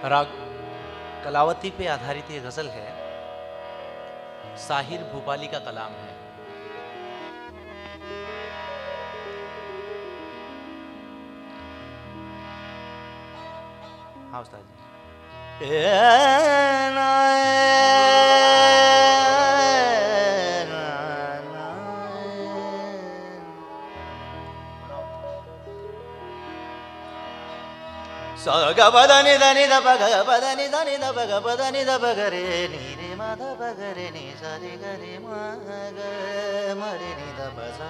राग कलावती पे आधारित ये गजल है। साहिर भूपाली का कलाम है। हाँ उस्ताद जी। सा ग प ध नि ध नि ध प ग प ध नि ध नि ध प ग प ध नि ध प ग रे नि रे म ध प ग रे नि सा रे ग रे म ग म रे नि ध प सा।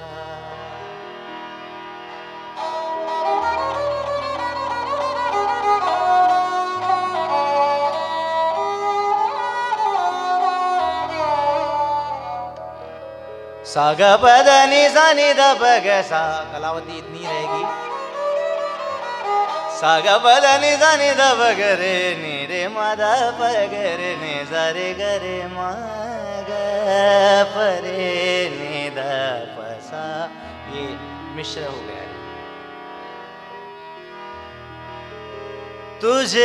सा ग प ध नि सा नि ध प ग सा, कलावती इतनी रहेगी। सा ग प ध नि सा नि ध प ग रे नि रे म ध प ग रे नि सा रे ग रे म ग प रे नि ध प सा। ये मिश्र हो गया है। तुझे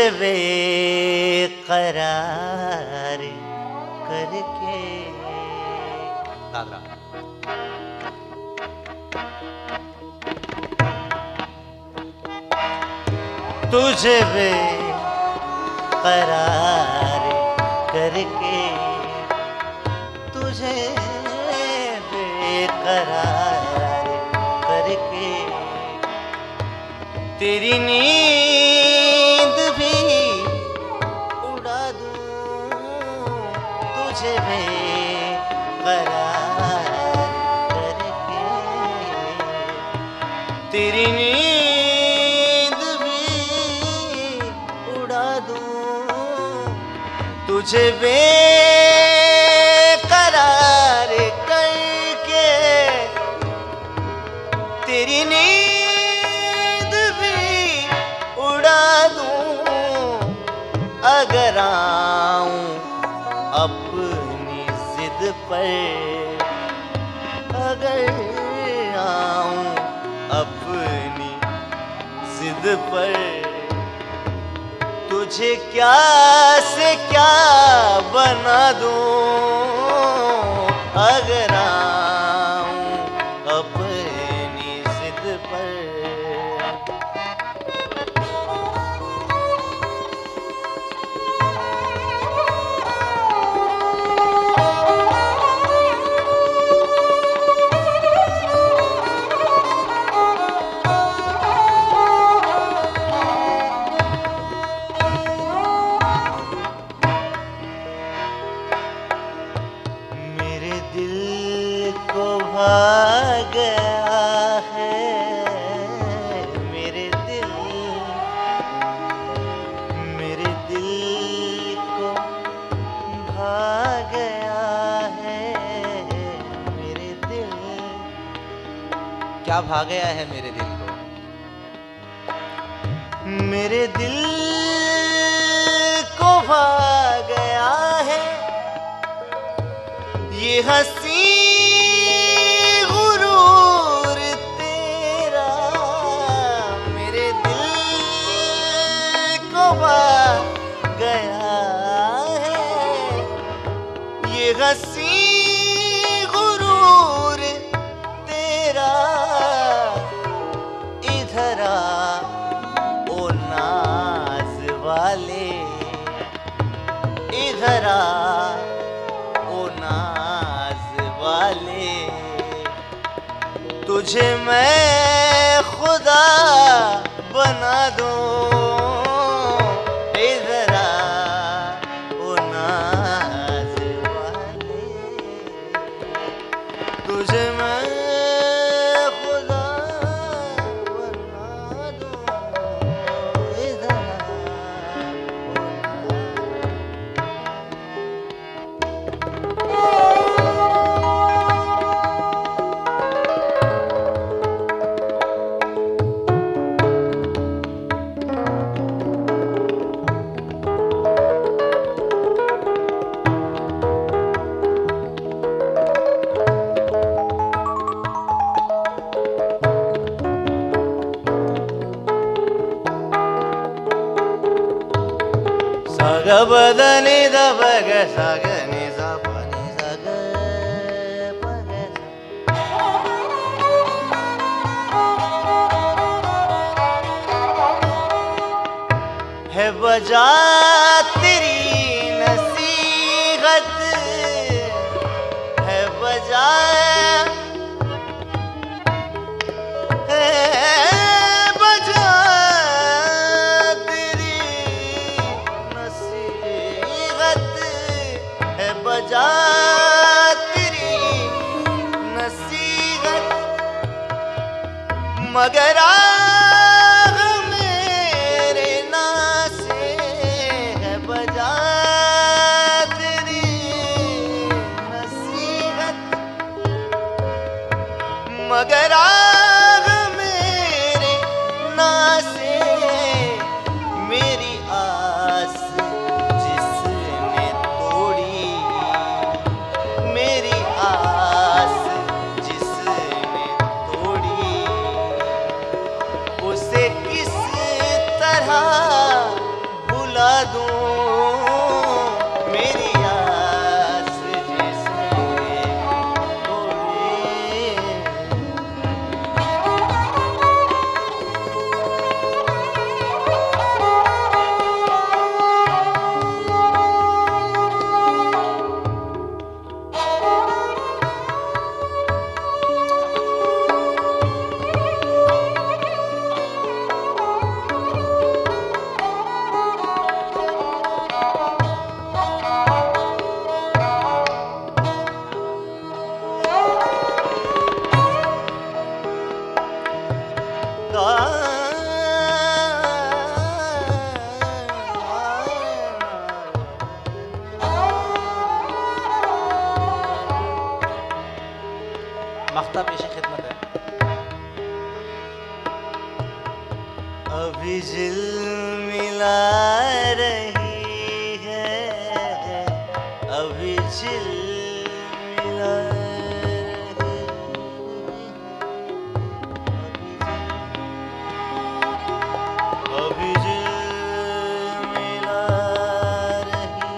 बेकरार करके दादरा तुझे बेकरार करके, तुझे बेकरार करके तेरी नींद भी उड़ा दूं, तुझे बेकरार करके तेरी नींद भी उड़ा दूं, तुझे बेकरार करके तेरी नींद भी उड़ा दूं। अगर आऊं अपनी जिद पर, अगर आऊं अपनी जिद पर, तुझे क्या से क्या बना दूं। अगर आऊं अपनी जिद पर। क्या भा गया है मेरे दिल को, मेरे दिल को भा गया है ये हंसी गुरूर तेरा। मेरे दिल को भा गया है ये हंसी गुरूर तेरा। इधर आ ओ नाज वाले, इधर आ ओ नाज वाले, तुझे मैं खुदा बना दूं। इधर आ ओ नाज वाले, तुझे मैं गबदनी दबग सगनी सपनी सग पग है बजा तेरी नसीहत है बजा बजा तेरी नसीहत मगर आग मेरे नासे है बजा तेरी नसीहत मगर आग मेरे नासे मेरी आस भुला दूं मेरी आस जिसने तोड़ी मख्ता पेश खिदमत है। अभी जिल मिला रही है अभी जिल मिला अभी जिल मिला रही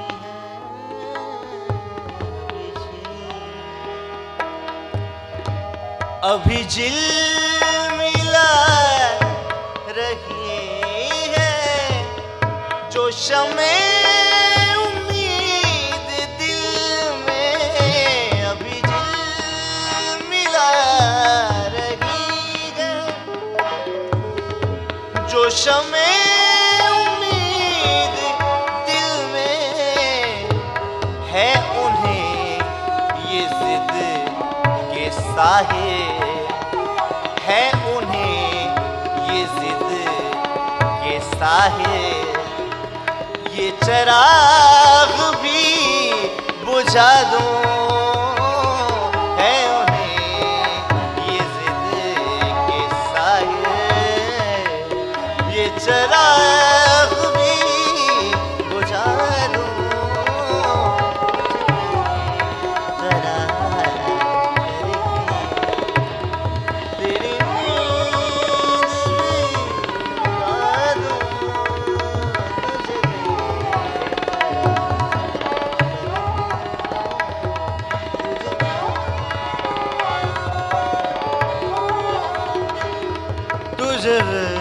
है अभी जिल मिला रही है जो शमे उम्मीद दिल में अभी जिल मिला रही है जो शमे उम्मीद दिल में है उन्हें ये जिद के साहे है उन्हें ये जिद के साहे ये चिराग भी बुझा दूं है उन्हें ये जिद के साहे ये चिराग भी बुझा दूं तुझे